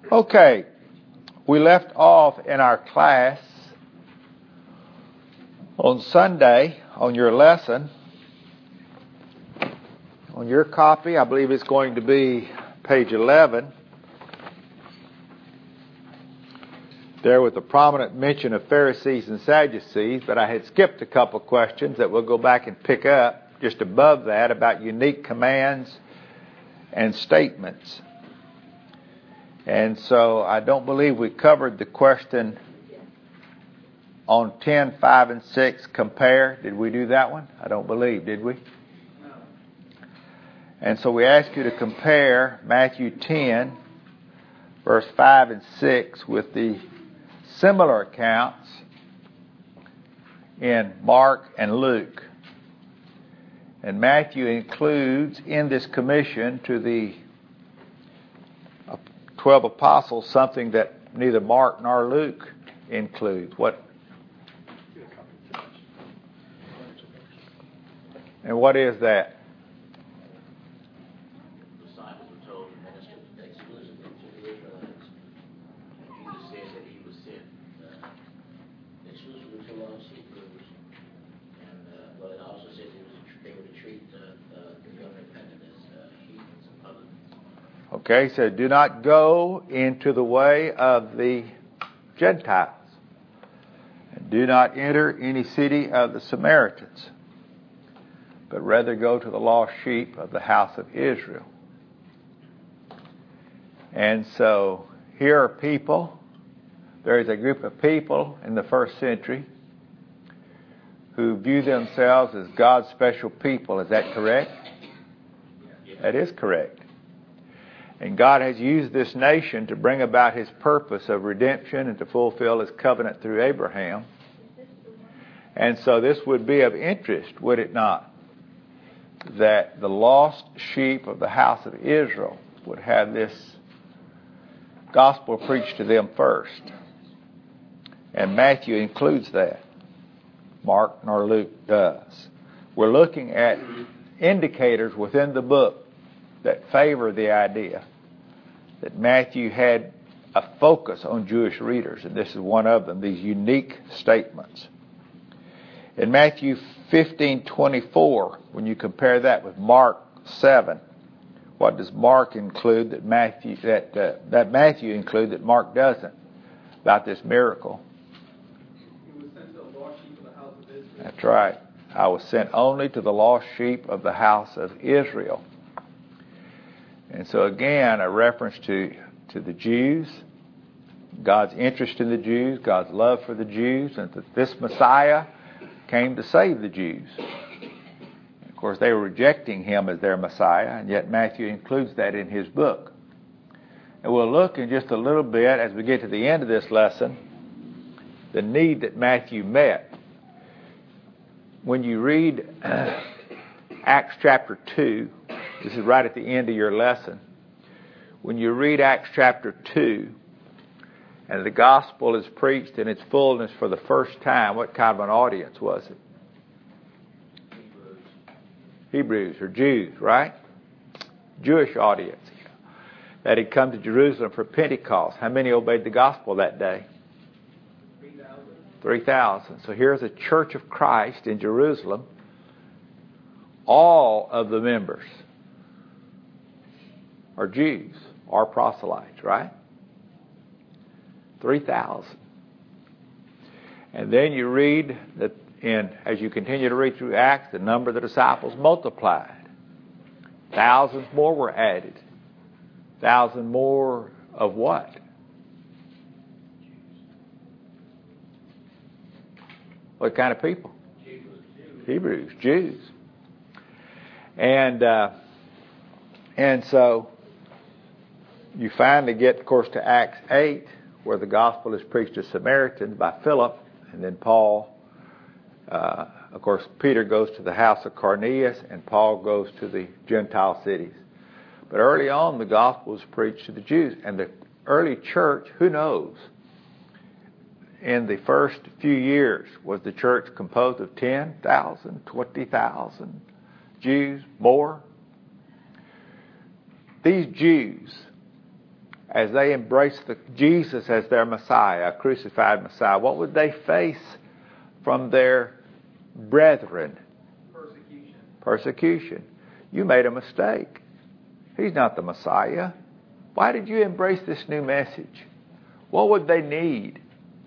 Okay, we left off in our class on Sunday on your lesson. On your copy, I believe it's going to be page 11. There was a prominent mention of Pharisees and Sadducees, but I had skipped a couple questions that we'll go back and pick up just above that about unique commands and statements. And so I don't believe we covered the question on 10, 5, and 6, compare. Did we do that one? I don't believe, did we? No. And so we asked you to compare Matthew 10, verse 5 and 6 with the similar accounts in Mark and Luke. And Matthew includes in this commission to the 12 apostles something that neither Mark nor Luke includes. What? And what is that? The disciples were told to minister exclusively to the Israelites. Jesus said that he was sent exclusively to lost Hebrews. And but it also said they were to treat the unrepentant as heathens and publicans. Okay, so do not go into the way of the Gentiles. And do not enter any city of the Samaritans, but rather go to the lost sheep of the house of Israel. And so here are people, there is a group of people in the first century who view themselves as God's special people. Is that correct? That is correct. And God has used this nation to bring about His purpose of redemption and to fulfill His covenant through Abraham. And so this would be of interest, would it not? That the lost sheep of the house of Israel would have this gospel preached to them first. And Matthew includes that. Mark nor Luke does. We're looking at indicators within the book that favor the idea that Matthew had a focus on Jewish readers, and this is one of them, these unique statements. In Matthew 15:24, when you compare that with Mark 7, what does Mark include that Matthew include that Mark doesn't about this miracle? He was sent to the lost sheep of the house of Israel. That's right. I was sent only to the lost sheep of the house of Israel. And so again, a reference to the Jews, God's interest in the Jews, God's love for the Jews, and that this Messiah came to save the Jews. Of course, they were rejecting Him as their Messiah, and yet Matthew includes that in his book. And we'll look in just a little bit, as we get to the end of this lesson, the need that Matthew met. When you read Acts chapter 2, this is right at the end of your lesson. When you read Acts chapter 2, and the gospel is preached in its fullness for the first time, what kind of an audience was it? Hebrews or Jews, right? Jewish audience that had come to Jerusalem for Pentecost. How many obeyed the gospel that day? 3,000. So here's a church of Christ in Jerusalem. All of the members are Jews, are proselytes, right? 3,000. And then you read that as you continue to read through Acts, the number of the disciples multiplied. Thousands more were added. 1,000 more of what? What kind of people? Hebrews, Jews. And so you finally get, of course, to Acts 8, where the gospel is preached to Samaritans by Philip, and then Paul. Of course, Peter goes to the house of Cornelius, and Paul goes to the Gentile cities. But early on, the gospel was preached to the Jews. And the early church, who knows? In the first few years, was the church composed of 10,000, 20,000 Jews, more? These Jews as they embraced Jesus as their Messiah, a crucified Messiah, what would they face from their brethren? Persecution. You made a mistake. He's not the Messiah. Why did you embrace this new message? What would they need?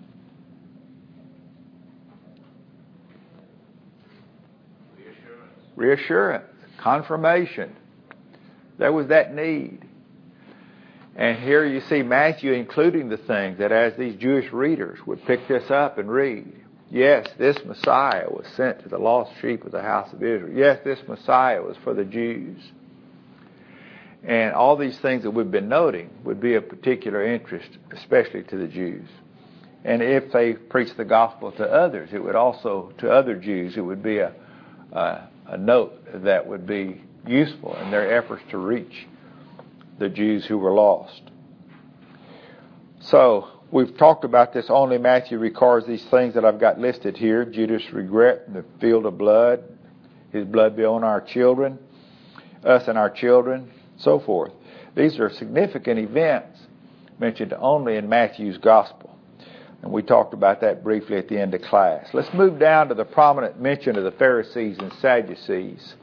Reassurance. Confirmation. There was that need. And here you see Matthew including the things that as these Jewish readers would pick this up and read. Yes, this Messiah was sent to the lost sheep of the house of Israel. Yes, this Messiah was for the Jews. And all these things that we've been noting would be of particular interest, especially to the Jews. And if they preached the gospel to others, it would also, to other Jews, it would be a note that would be useful in their efforts to reach the Jews who were lost. So, we've talked about this. Only Matthew records these things that I've got listed here. Judas' regret in the field of blood, his blood be on our children, us and our children, so forth. These are significant events mentioned only in Matthew's gospel. And we talked about that briefly at the end of class. Let's move down to the prominent mention of the Pharisees and Sadducees.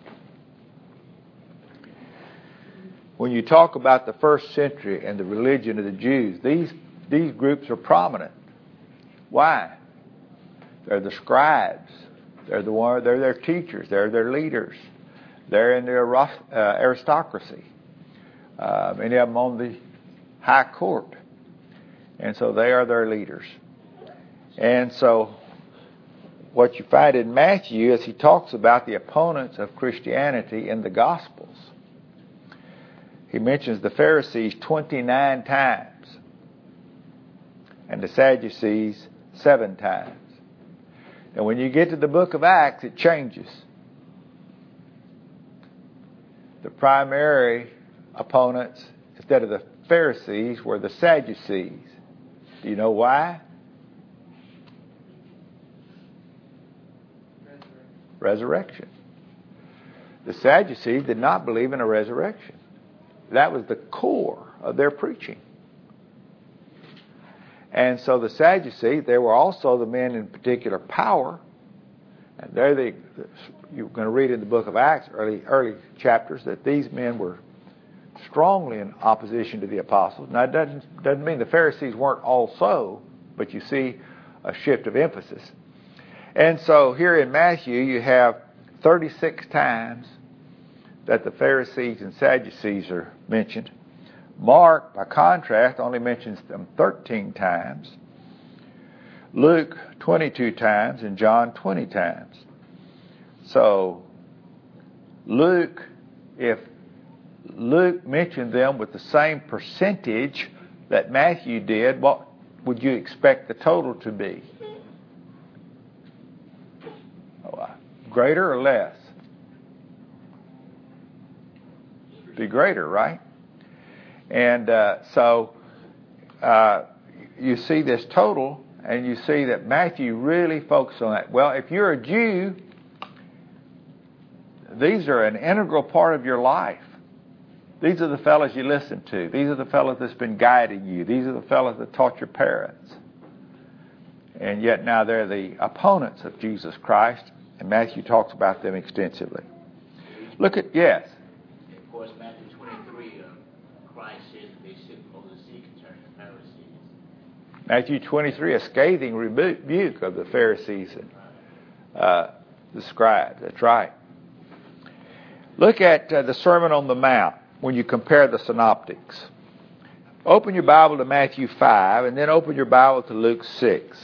When you talk about the first century and the religion of the Jews, these groups are prominent. Why? They're the scribes. They're their teachers. They're their leaders. They're in the aristocracy. Many of them on the high court. And so they are their leaders. And so what you find in Matthew is he talks about the opponents of Christianity in the Gospels. He mentions the Pharisees 29 times and the Sadducees 7 times. And when you get to the book of Acts, it changes. The primary opponents, instead of the Pharisees, were the Sadducees. Do you know why? Resurrection. The Sadducees did not believe in a resurrection. That was the core of their preaching. And so the Sadducees, they were also the men in particular power. And you're going to read in the book of Acts, early chapters, that these men were strongly in opposition to the apostles. Now, it doesn't mean the Pharisees weren't also, but you see a shift of emphasis. And so here in Matthew, you have 36 times that the Pharisees and Sadducees are mentioned. Mark, by contrast, only mentions them 13 times. Luke, 22 times, and John, 20 times. So, if Luke mentioned them with the same percentage that Matthew did, what would you expect the total to be? Greater or less? Be greater, right? And so you see this total, and you see that Matthew really focused on that. Well, if you're a Jew, these are an integral part of your life. These are the fellows you listen to. These are the fellows that's been guiding you. These are the fellows that taught your parents. And yet now they're the opponents of Jesus Christ, and Matthew talks about them extensively. Look at, yes? Of course, Matthew 23, Christ says they sit over the sea concerning the Pharisees. Matthew 23, a scathing rebuke of the Pharisees and the scribes. That's right. Look at the Sermon on the Mount when you compare the synoptics. Open your Bible to Matthew 5 and then open your Bible to Luke 6.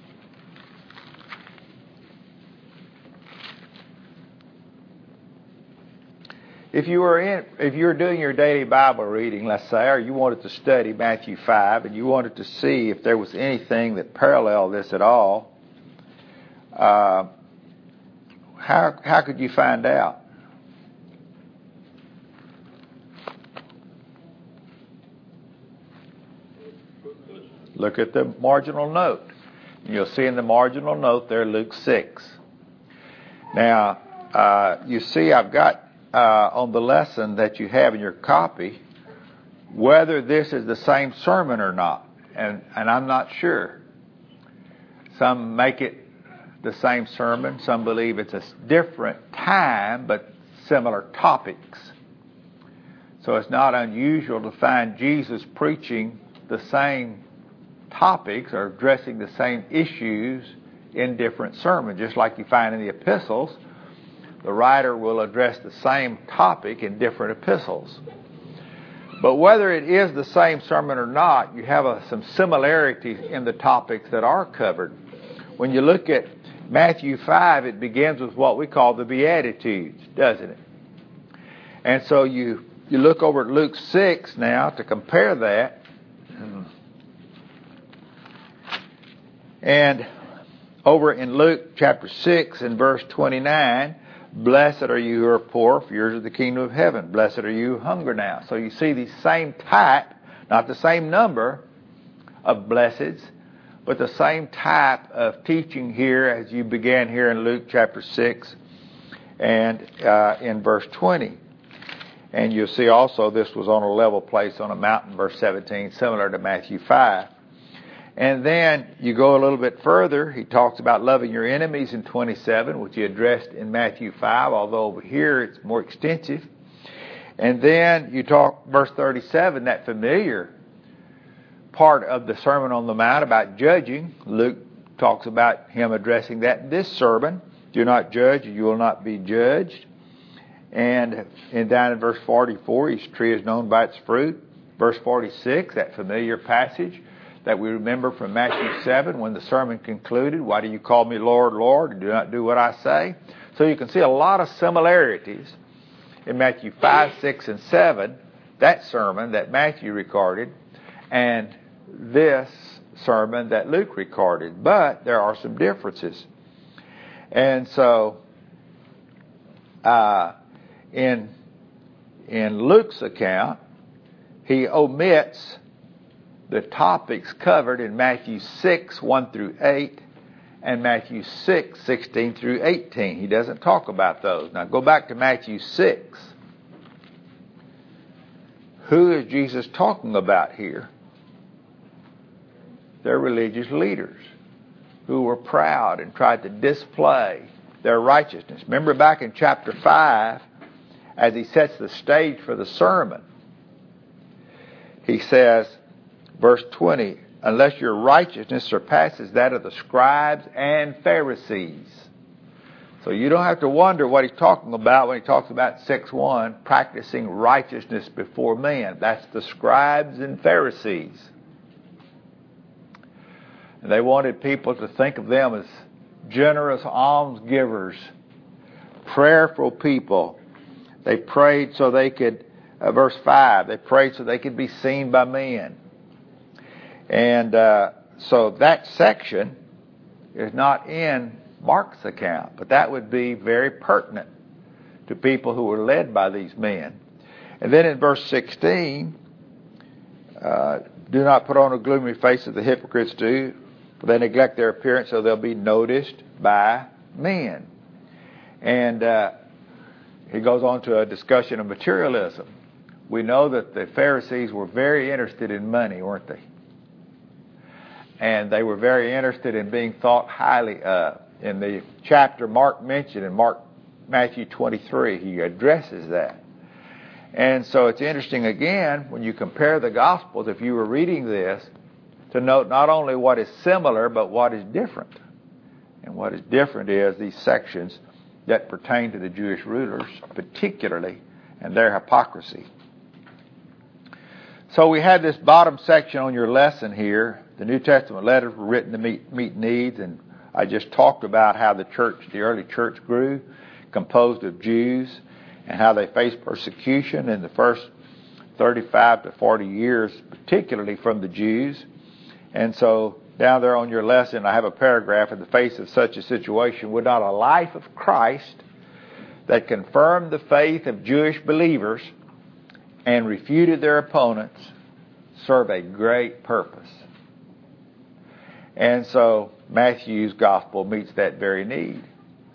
If you were doing your daily Bible reading, let's say, or you wanted to study Matthew 5 and you wanted to see if there was anything that paralleled this at all, how could you find out? Look at the marginal note. You'll see in the marginal note there Luke 6. Now, you see I've got on the lesson that you have in your copy, whether this is the same sermon or not. And I'm not sure. Some make it the same sermon. Some believe it's a different time, but similar topics. So it's not unusual to find Jesus preaching the same topics or addressing the same issues in different sermons. Just like you find in the epistles, the writer will address the same topic in different epistles. But whether it is the same sermon or not, you have some similarities in the topics that are covered. When you look at Matthew 5, it begins with what we call the Beatitudes, doesn't it? And so you look over at Luke 6 now to compare that. And over in Luke chapter 6 and verse 29, blessed are you who are poor, for yours is the kingdom of heaven. Blessed are you who hunger now. So you see the same type, not the same number of blesseds, but the same type of teaching here as you began here in Luke chapter 6 and in verse 20. And you'll see also this was on a level place on a mountain, verse 17, similar to Matthew 5. And then you go a little bit further. He talks about loving your enemies in 27, which he addressed in Matthew 5, although over here it's more extensive. And then you talk, verse 37, that familiar part of the Sermon on the Mount about judging. Luke talks about him addressing that in this sermon. Do not judge, you will not be judged. And down in verse 44, each tree is known by its fruit. Verse 46, that familiar passage that we remember from Matthew 7 when the sermon concluded, why do you call me Lord, Lord, and do not do what I say? So you can see a lot of similarities in Matthew 5, 6, and 7, that sermon that Matthew recorded, and this sermon that Luke recorded. But there are some differences. And so in Luke's account, he omits the topics covered in Matthew 6, 1 through 8, and Matthew 6, 16 through 18. He doesn't talk about those. Now go back to Matthew 6. Who is Jesus talking about here? They're religious leaders who were proud and tried to display their righteousness. Remember back in chapter 5, as he sets the stage for the sermon, he says, verse 20, unless your righteousness surpasses that of the scribes and Pharisees. So you don't have to wonder what he's talking about when he talks about 6:1, practicing righteousness before men. That's the scribes and Pharisees. And they wanted people to think of them as generous almsgivers, prayerful people. They prayed so they could, verse 5, they prayed so they could be seen by men. And so that section is not in Mark's account, but that would be very pertinent to people who were led by these men. And then in verse 16, do not put on a gloomy face as the hypocrites do, for they neglect their appearance so they'll be noticed by men. And he goes on to a discussion of materialism. We know that the Pharisees were very interested in money, weren't they? And they were very interested in being thought highly of. In the chapter Mark mentioned in Matthew 23, he addresses that. And so it's interesting again, when you compare the Gospels, if you were reading this, to note not only what is similar, but what is different. And what is different is these sections that pertain to the Jewish rulers, particularly, and their hypocrisy. So we had this bottom section on your lesson here. The New Testament letters were written to meet needs, and I just talked about how the early church grew, composed of Jews, and how they faced persecution in the first 35 to 40 years, particularly from the Jews. And so down there on your lesson, I have a paragraph, in the face of such a situation, would not a life of Christ that confirmed the faith of Jewish believers and refuted their opponents serve a great purpose? And so Matthew's gospel meets that very need.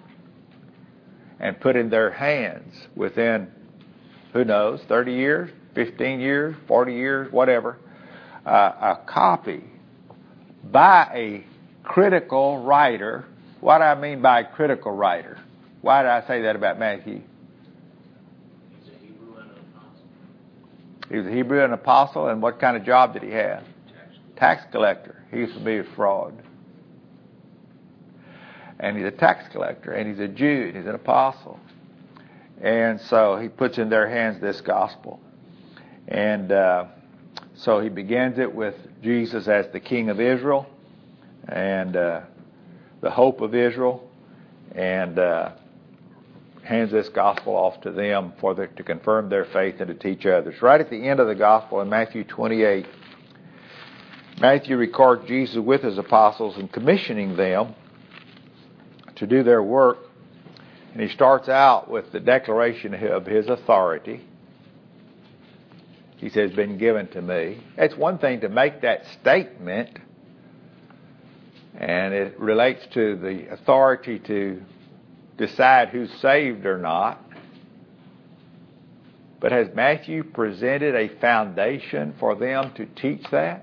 And put in their hands within, who knows, 30 years, 15 years, 40 years, whatever, a copy by a critical writer. What do I mean by a critical writer? Why did I say that about Matthew? He's a Hebrew and an apostle. He was a Hebrew and an apostle, and what kind of job did he have? Tax collector. He was familiar with fraud. And he's a tax collector, and he's a Jew, and he's an apostle. And so he puts in their hands this gospel. And so he begins it with Jesus as the King of Israel and the hope of Israel, and hands this gospel off to them to confirm their faith and to teach others. Right at the end of the gospel in Matthew 28, Matthew records Jesus with his apostles and commissioning them to do their work. And he starts out with the declaration of his authority. He says, been given to me. It's one thing to make that statement, and it relates to the authority to decide who's saved or not. But has Matthew presented a foundation for them to teach that?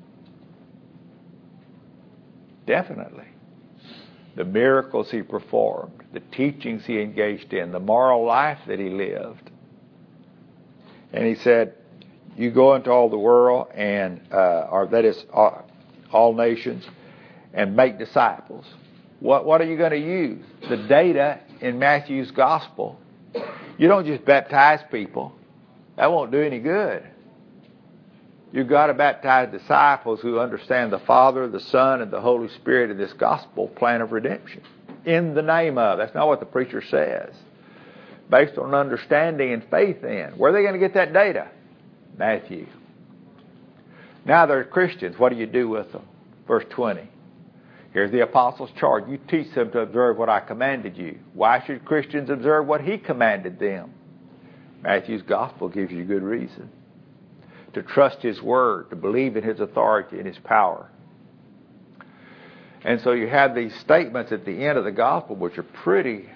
Definitely. The miracles he performed, the teachings he engaged in, the moral life that he lived. And he said, you go into all the world, and or that is all nations, and make disciples. What are you going to use? The data in Matthew's gospel. You don't just baptize people. That won't do any good. You've got to baptize disciples who understand the Father, the Son, and the Holy Spirit in this gospel plan of redemption. In the name of. That's not what the preacher says. Based on understanding and faith in. Where are they going to get that data? Matthew. Now they're Christians. What do you do with them? Verse 20. Here's the apostles' charge. You teach them to observe what I commanded you. Why should Christians observe what he commanded them? Matthew's gospel gives you good reason. To trust his word, to believe in his authority and his power. And so you have these statements at the end of the gospel which are pretty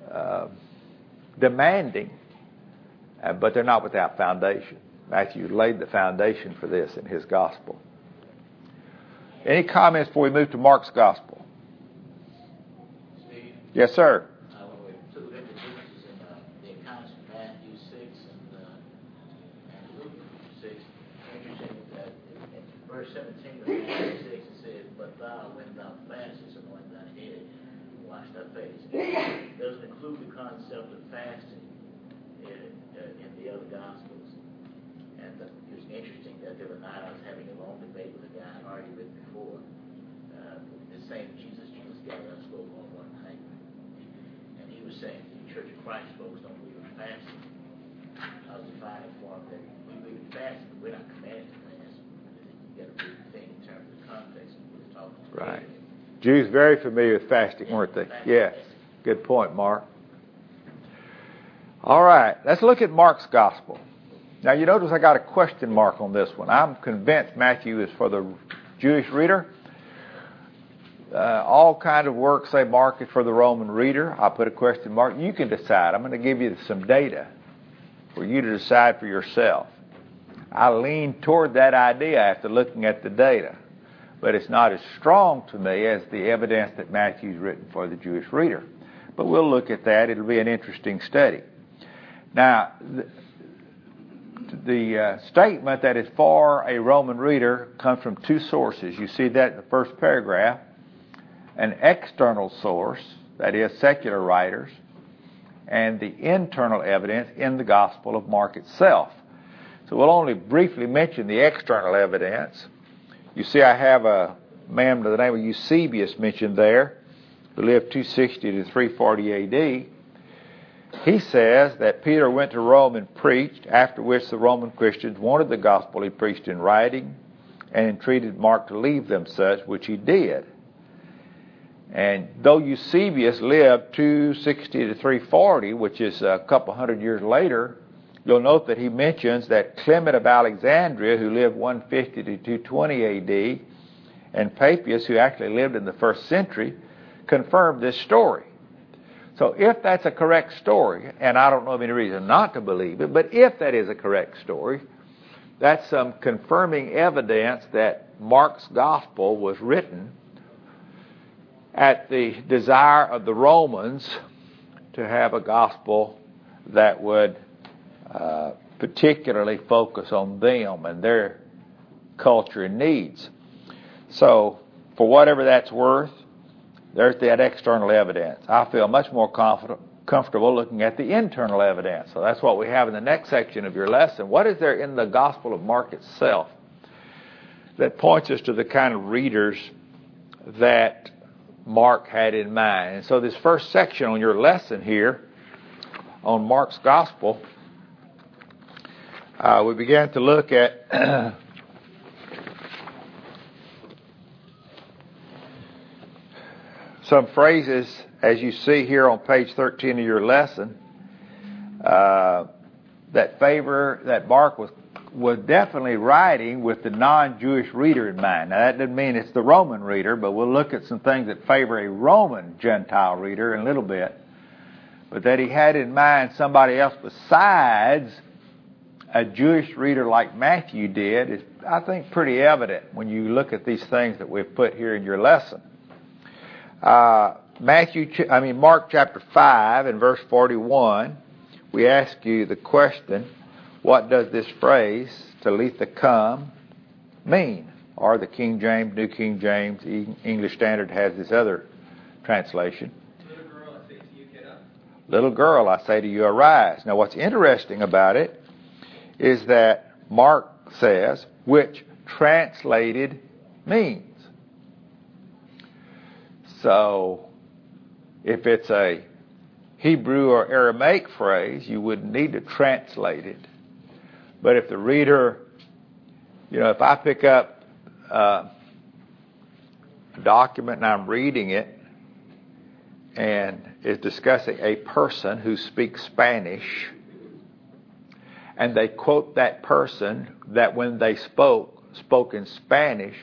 demanding, but they're not without foundation. Matthew laid the foundation for this in his gospel. Any comments before we move to Mark's gospel? Steve? Yes, sir. When we took a look at the differences in the accounts of Matthew 6 and Luke 6, interesting that in verse 17 of Matthew 6 it says, but thou, when thou fastest, anoint thine head and wash thy face. It doesn't include the concept of fasting in the other Gospels. And it was interesting that the other night I was having a long debate with a guy I'd already with before. The same Jesus gathered I spoke on one night. And he was saying the Church of Christ folks don't believe in fasting. I was defining for him that we believe in fasting, but we're not commanded to fast. You got to read the thing in terms of the context of what he's talking about. Right. Jews very familiar with fasting, weren't they? Yes. Good point, Mark. All right. Let's look at Mark's gospel. Now, you notice I got a question mark on this one. I'm convinced Matthew is for the Jewish reader. All kind of works say Mark is for the Roman reader. I'll put a question mark. You can decide. I'm going to give you some data for you to decide for yourself. I lean toward that idea after looking at the data, but it's not as strong to me as the evidence that Matthew's written for the Jewish reader. But we'll look at that. It'll be an interesting study. Now, the statement that is for a Roman reader comes from two sources. You see that in the first paragraph. An external source, that is secular writers, and the internal evidence in the Gospel of Mark itself. So we'll only briefly mention the external evidence. You see I have a man by the name of Eusebius mentioned there, who lived 260 to 340 A.D., He says that Peter went to Rome and preached, after which the Roman Christians wanted the gospel he preached in writing and entreated Mark to leave them such, which he did. And though Eusebius lived 260 to 340, which is a couple hundred years later, you'll note that he mentions that Clement of Alexandria, who lived 150 to 220 A.D., and Papias, who actually lived in the first century, confirmed this story. So if that's a correct story, and I don't know of any reason not to believe it, but if that is a correct story, that's some confirming evidence that Mark's gospel was written at the desire of the Romans to have a gospel that would particularly focus on them and their culture and needs. So, for whatever that's worth, there's that external evidence. I feel much more comfortable looking at the internal evidence. So that's what we have in the next section of your lesson. What is there in the Gospel of Mark itself that points us to the kind of readers that Mark had in mind? And so this first section on your lesson here on Mark's Gospel, we began to look at some phrases, as you see here on page 13 of your lesson, that Mark was definitely writing with the non-Jewish reader in mind. Now, that doesn't mean it's the Roman reader, but we'll look at some things that favor a Roman Gentile reader in a little bit. But that he had in mind somebody else besides a Jewish reader like Matthew did is, I think, pretty evident when you look at these things that we've put here in your lesson. Mark chapter 5 and verse 41, we ask you the question, what does this phrase, Talitha come, mean? Or the King James, New King James, English Standard has this other translation. Little girl, I say to you, get up. Little girl, I say to you, arise. Now what's interesting about it is that Mark says, which translated means. So, if it's a Hebrew or Aramaic phrase, you wouldn't need to translate it. But if the reader, if I pick up a document and I'm reading it, and it's discussing a person who speaks Spanish, and they quote that person that when they spoke in Spanish,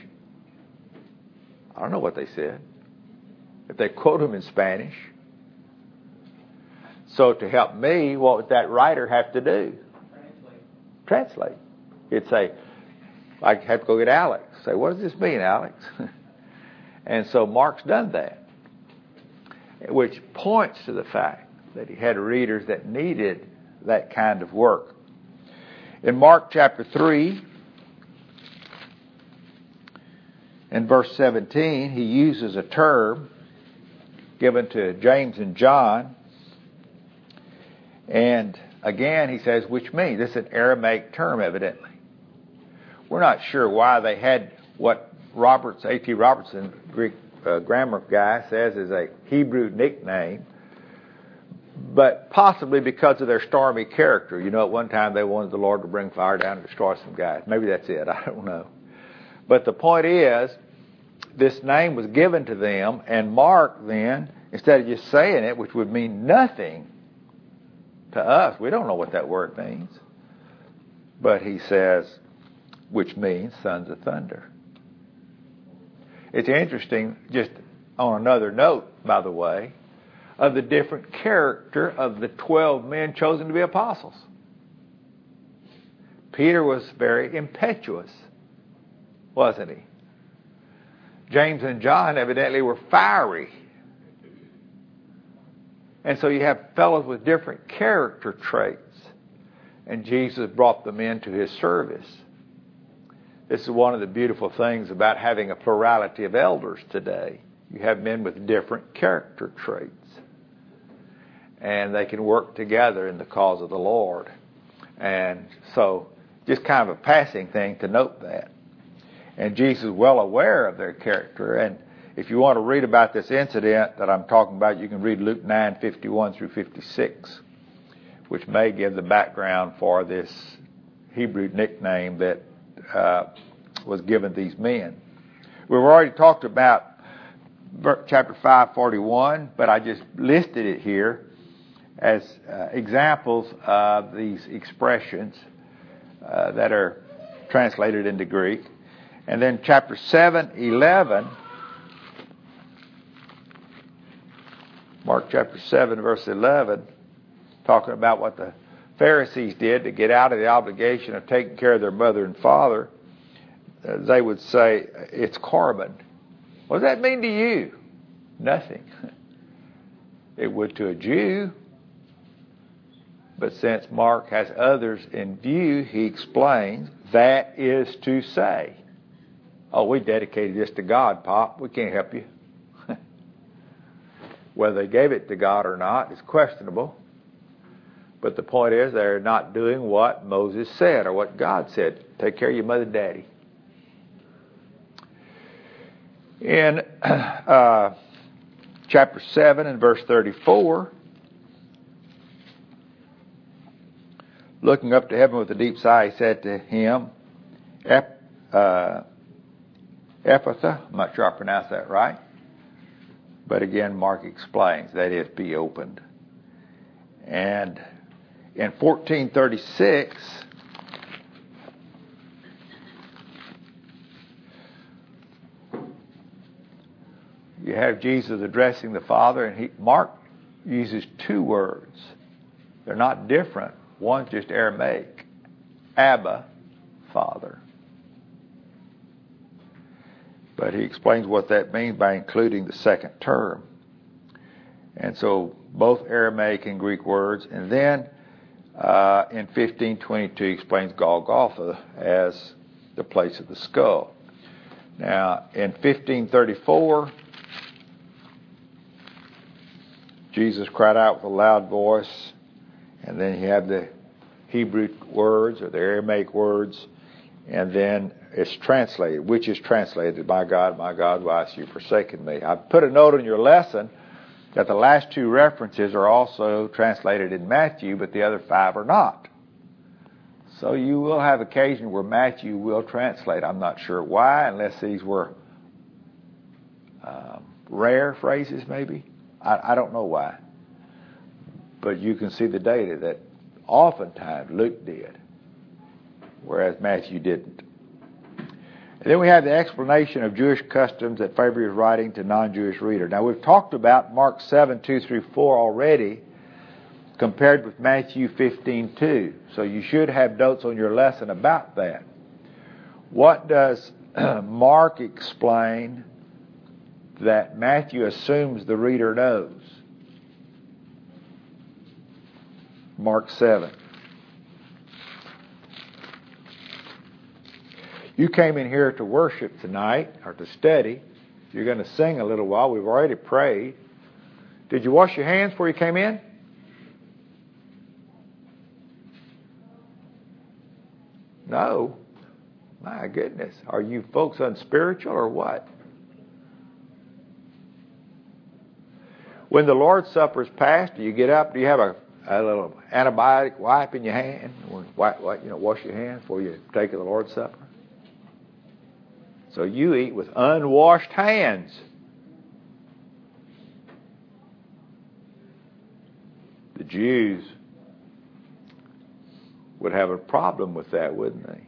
I don't know what they said. If they quote him in Spanish. So to help me, what would that writer have to do? Translate. It'd say, I have to go get Alex. Say, what does this mean, Alex? And so Mark's done that. Which points to the fact that he had readers that needed that kind of work. In Mark chapter 3, in verse 17, he uses a term given to James and John. And again, he says, which means, this is an Aramaic term, evidently. We're not sure why they had what A.T. Robertson, Greek grammar guy, says is a Hebrew nickname, but possibly because of their stormy character. At one time they wanted the Lord to bring fire down and destroy some guys. Maybe that's it. I don't know. But the point is, this name was given to them, and Mark then, instead of just saying it, which would mean nothing to us, we don't know what that word means, but he says, which means sons of thunder. It's interesting, just on another note, by the way, of the different character of the 12 men chosen to be apostles. Peter was very impetuous, wasn't he? James and John evidently were fiery. And so you have fellows with different character traits. And Jesus brought them into his service. This is one of the beautiful things about having a plurality of elders today. You have men with different character traits. And they can work together in the cause of the Lord. And so, just kind of a passing thing to note that. And Jesus is well aware of their character. And if you want to read about this incident that I'm talking about, you can read Luke 9:51 through 56, which may give the background for this Hebrew nickname that was given these men. We've already talked about chapter 5:41, but I just listed it here as examples of these expressions that are translated into Greek. And then chapter 7:11 Mark chapter 7, verse 11, talking about what the Pharisees did to get out of the obligation of taking care of their mother and father. They would say, it's Corban. What does that mean to you? Nothing. It would to a Jew. But since Mark has others in view, he explains, that is to say, oh, we dedicated this to God, Pop. We can't help you. Whether they gave it to God or not is questionable. But the point is, they're not doing what Moses said or what God said. Take care of your mother and daddy. In chapter 7 and verse 34, looking up to heaven with a deep sigh, he said to him, Ephphatha, I'm not sure I pronounced that right. But again, Mark explains, that is, be opened. And in 1436, you have Jesus addressing the Father, and Mark uses two words. They're not different. One's just Aramaic. Abba, Father. But he explains what that means by including the second term. And so both Aramaic and Greek words. And then in 1522 he explains Golgotha as the place of the skull. Now in 1534, Jesus cried out with a loud voice, and then you have the Hebrew words or the Aramaic words, and then it's translated, which is translated, my God, why have you forsaken me? I put a note in your lesson that the last two references are also translated in Matthew, but the other five are not. So you will have occasion where Matthew will translate. I'm not sure why, unless these were rare phrases maybe. I don't know why. But you can see the data that oftentimes Luke did, whereas Matthew didn't. And then we have the explanation of Jewish customs that favor his writing to non-Jewish reader. Now we've talked about Mark 7, 2 through 4 already, compared with Matthew 15, 2. So you should have notes on your lesson about that. What does Mark explain that Matthew assumes the reader knows? Mark 7. You came in here to worship tonight, or to study. You're going to sing a little while. We've already prayed. Did you wash your hands before you came in? No. My goodness. Are you folks unspiritual or what? When the Lord's Supper is passed, do you get up? Do you have a little antibiotic wipe in your hand? Wash your hands before you take the Lord's Supper? So you eat with unwashed hands. The Jews would have a problem with that, wouldn't they?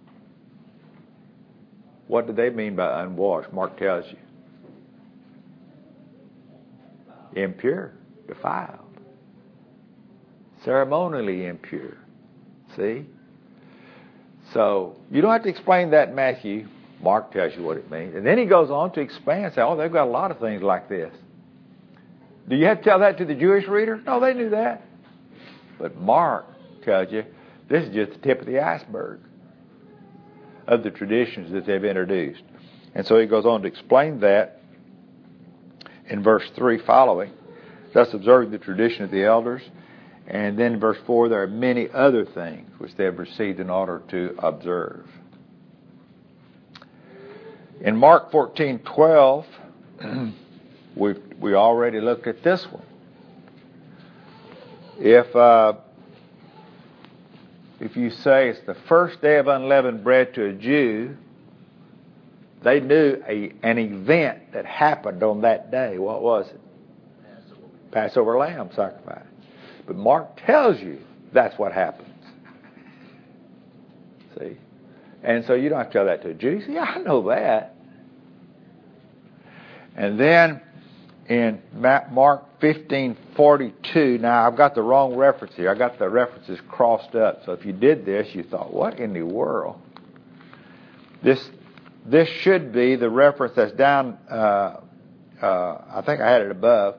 What do they mean by unwashed? Mark tells you. Impure, defiled. Ceremonially impure. See? So you don't have to explain that in Matthew. Mark tells you what it means. And then he goes on to expand and say, oh, they've got a lot of things like this. Do you have to tell that to the Jewish reader? No, they knew that. But Mark tells you, this is just the tip of the iceberg of the traditions that they've introduced. And so he goes on to explain that in verse 3 following, thus observing the tradition of the elders. And then in verse 4, there are many other things which they have received in order to observe. In Mark 14:12, we already looked at this one. If you say it's the first day of unleavened bread to a Jew, they knew an event that happened on that day. What was it? Passover lamb sacrifice. But Mark tells you that's what happens. See? And so you don't have to tell that to a Jew. You say, yeah, I know that. And then in Mark 15:42. Now, I've got the wrong reference here. I got the references crossed up. So if you did this, you thought, what in the world? This should be the reference that's down. I think I had it above.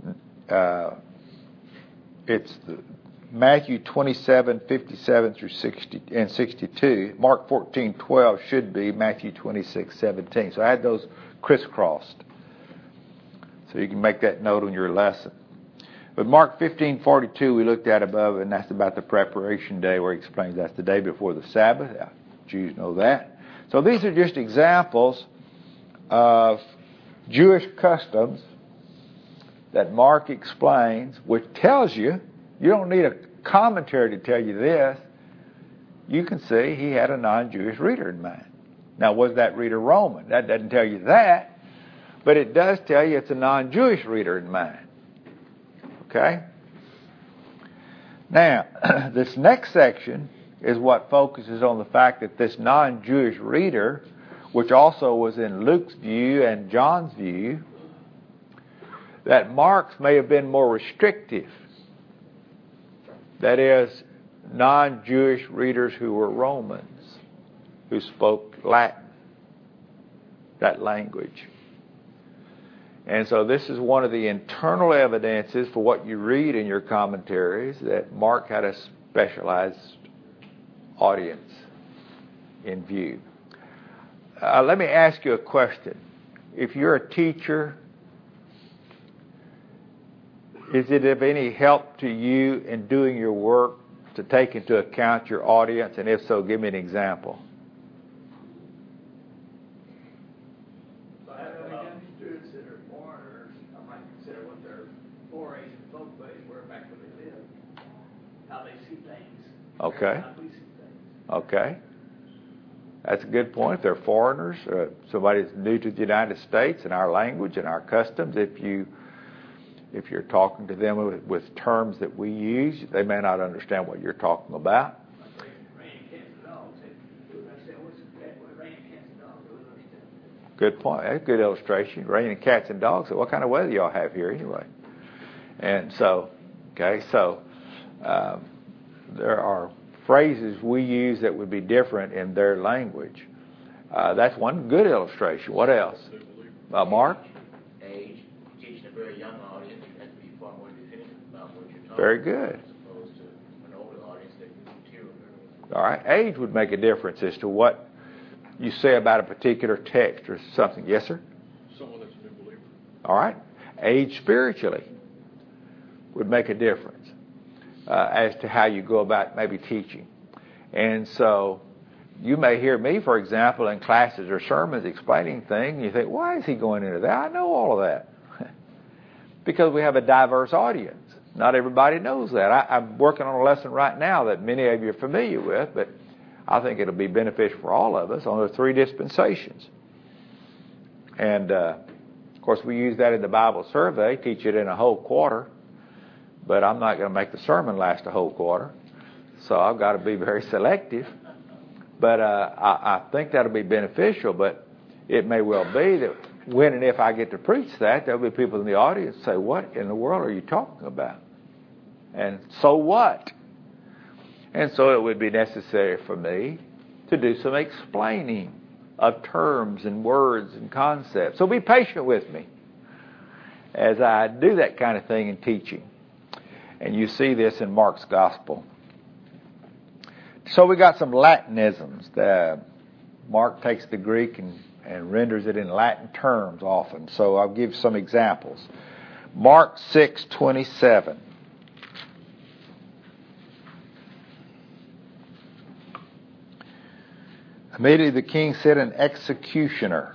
It's Matthew 27:57 through 60 and 62. Mark 14:12 should be Matthew 26:17. So I had those crisscrossed. So you can make that note on your lesson. But Mark 15:42 we looked at above, and that's about the preparation day, where he explains that's the day before the Sabbath. Jews know that. So these are just examples of Jewish customs that Mark explains, which tells you, you don't need a commentary to tell you this. You can see he had a non-Jewish reader in mind. Now, was that reader Roman? That doesn't tell you that, but it does tell you it's a non-Jewish reader in mind. Okay? Now, this next section is what focuses on the fact that this non-Jewish reader, which also was in Luke's view and John's view, that Mark's may have been more restrictive. That is, non-Jewish readers who were Romans, who spoke Latin, that language. And so this is one of the internal evidences for what you read in your commentaries, that Mark had a specialized audience in view. Let me ask you a question. If you're a teacher, is it of any help to you in doing your work to take into account your audience? And if so, give me an example. So I have students that are foreigners. I might consider what their forays and folkways were back where they lived, how they see things. Okay. How we see things. Okay. That's a good point. If they're foreigners, somebody that's new to the United States and our language and our customs, if you're talking to them with terms that we use, they may not understand what you're talking about. Good point. That's a good illustration. Raining cats and dogs. So what kind of weather y'all have here anyway? And so, okay, so there are phrases we use that would be different in their language. That's one good illustration. What else? Mark? Age. Teaching a very young audience, you have to be far more definitive about what you're talking Very good. about, as opposed to an older audience that can material. All right. Age would make a difference as to what you say about a particular text or something. Yes, sir? Someone that's a new believer. All right. Age spiritually would make a difference as to how you go about maybe teaching. And so you may hear me, for example, in classes or sermons explaining things, and you think, why is he going into that? I know all of that. Because we have a diverse audience. Not everybody knows that. I'm working on a lesson right now that many of you are familiar with, but I think it'll be beneficial for all of us on the three dispensations. And, of course, we use that in the Bible survey, teach it in a whole quarter, but I'm not going to make the sermon last a whole quarter, so I've got to be very selective. But I think that'll be beneficial, but it may well be that when and if I get to preach that, there'll be people in the audience say, what in the world are you talking about? And so what? And so it would be necessary for me to do some explaining of terms and words and concepts. So be patient with me as I do that kind of thing in teaching. And you see this in Mark's Gospel. So we got some Latinisms. Mark takes the Greek and renders it in Latin terms often. So I'll give some examples. Mark 6:27. Immediately the king sent an executioner.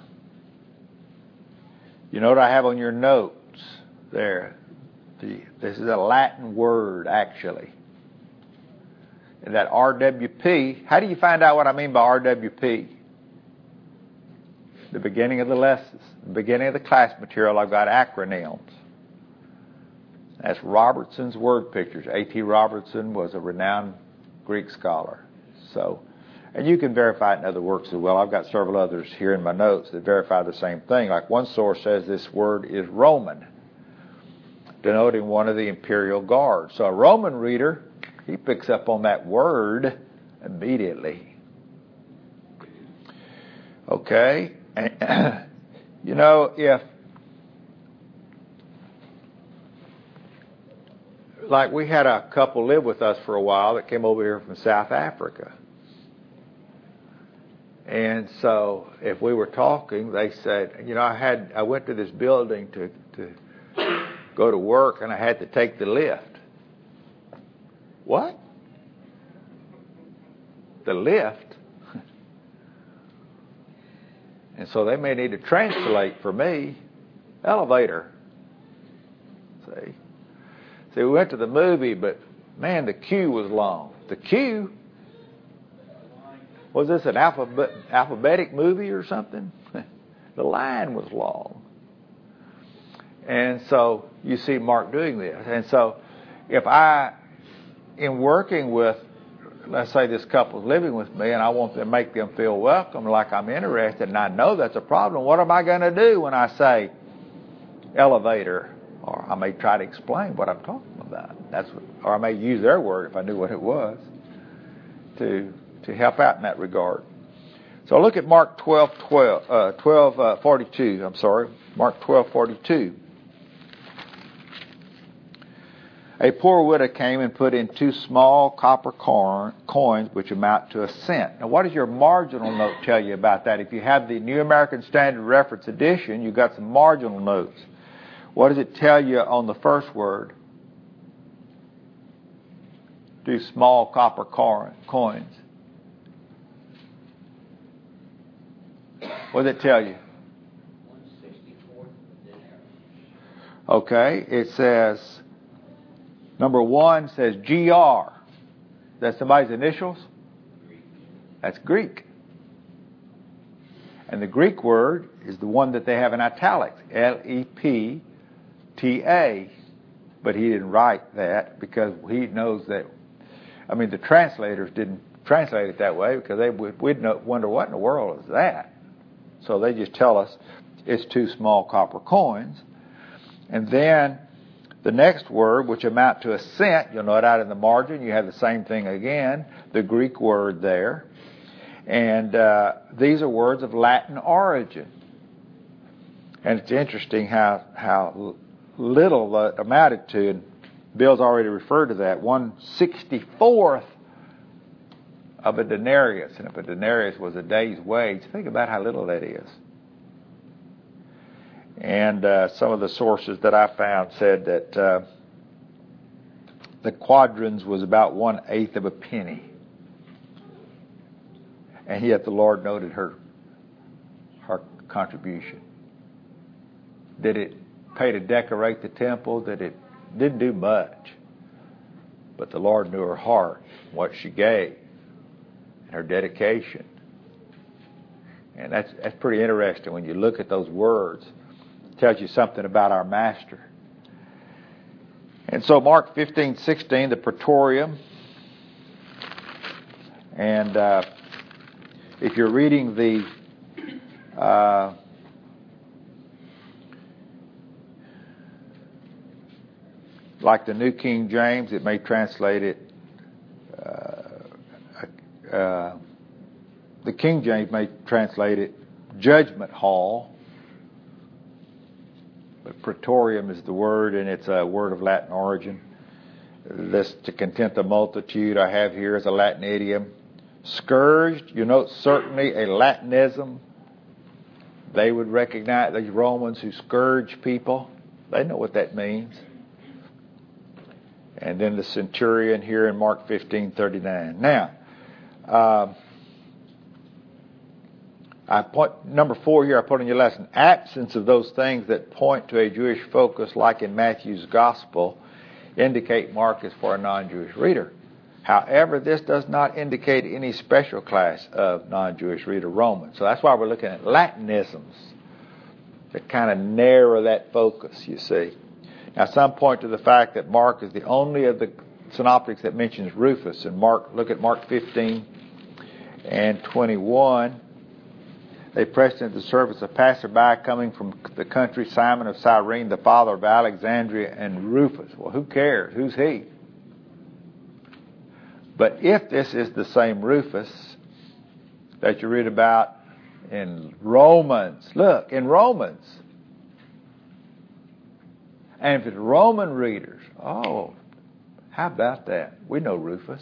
You know what I have on your notes there? This is a Latin word, actually. And that RWP, how do you find out what I mean by RWP? The beginning of the lessons, the beginning of the class material, I've got acronyms. That's Robertson's word pictures. A.T. Robertson was a renowned Greek scholar. So, and you can verify it in other works as well. I've got several others here in my notes that verify the same thing. Like one source says this word is Roman. denoting one of the imperial guards. So a Roman reader, he picks up on that word immediately. Okay? You know, if, like we had a couple live with us for a while that came over here from South Africa. And so if we were talking, they said, you know, I went to this building to go to work and I had to take the lift. What? The lift? And so they may need to translate for me, elevator. See, we went to the movie, but man, the queue was long. The queue? Was this an alphabetic movie or something? The line was long. And so you see Mark doing this. And so if in working with, let's say this couple's living with me and I want to make them feel welcome, like I'm interested, and I know that's a problem, what am I going to do when I say elevator? Or I may try to explain what I'm talking about. Or I may use their word if I knew what it was to help out in that regard. So look at Mark 12:42. Mark 12:42. A poor widow came and put in 2 small copper coins, which amount to a cent. Now, what does your marginal note tell you about that? If you have the New American Standard Reference Edition, you've got some marginal notes. What does it tell you on the first word? 2 small copper coins. What does it tell you? 1/64 denarius. Okay, it says, number 1 says GR. That's somebody's initials? Greek. That's Greek. And the Greek word is the one that they have in italics, LEPTA. But he didn't write that because he knows that, the translators didn't translate it that way because we'd wonder what in the world is that. So they just tell us it's 2 small copper coins. And then the next word, which amount to a cent, you'll note out in the margin, you have the same thing again, the Greek word there. And these are words of Latin origin. And it's interesting how little that amounted to, and Bill's already referred to that, 1/64th of a denarius. And if a denarius was a day's wage, think about how little that is. And some of the sources that I found said that the quadrans was about 1/8 of a penny. And yet the Lord noted her contribution. Did it pay to decorate the temple? That it didn't do much. But the Lord knew her heart, what she gave, and her dedication. And that's pretty interesting when you look at those words. It tells you something about our Master. And so Mark 15:16, the Praetorium. And if you're reading the like the New King James, it may translate it. The King James may translate it judgment hall. But praetorium is the word, and it's a word of Latin origin. This to content the multitude I have here is a Latin idiom. Scourged, you note certainly a Latinism. They would recognize these Romans who scourge people. They know what that means. And then the centurion here in Mark 15:39. Now, number 4 here I put in your lesson. Absence of those things that point to a Jewish focus, like in Matthew's Gospel, indicate Mark is for a non-Jewish reader. However, this does not indicate any special class of non-Jewish reader, Romans. So that's why we're looking at Latinisms to kind of narrow that focus, you see. Now, some point to the fact that Mark is the only of the synoptics that mentions Rufus. And look at Mark 15 and 21. They pressed into the service a passerby coming from the country, Simon of Cyrene, the father of Alexandria and Rufus. Well, who cares? Who's he? But if this is the same Rufus that you read about in Romans, look, in Romans, and if it's Roman readers, oh, how about that? We know Rufus.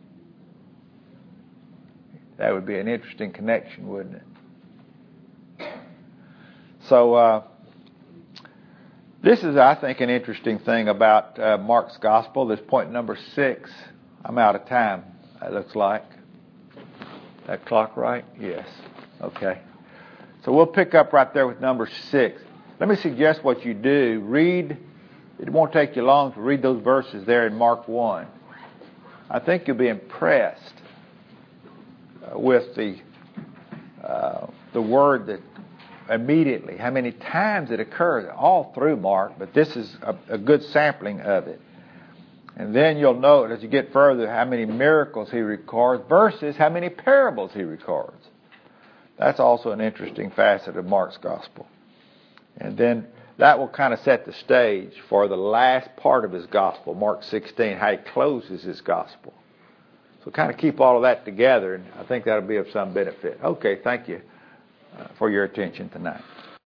That would be an interesting connection, wouldn't it? So, this is, I think, an interesting thing about Mark's Gospel. This point number 6. I'm out of time, it looks like. That clock right? Yes. Okay. So we'll pick up right there with number 6. Let me suggest what you do. Read. It won't take you long to read those verses there in Mark 1. I think you'll be impressed with the word that immediately, how many times it occurs all through Mark, but this is a good sampling of it. And then you'll note as you get further how many miracles he records versus how many parables he records. That's also an interesting facet of Mark's Gospel. And then that will kind of set the stage for the last part of his Gospel, Mark 16, how he closes his Gospel. So kind of keep all of that together, and I think that'll be of some benefit. Okay, thank you for your attention tonight.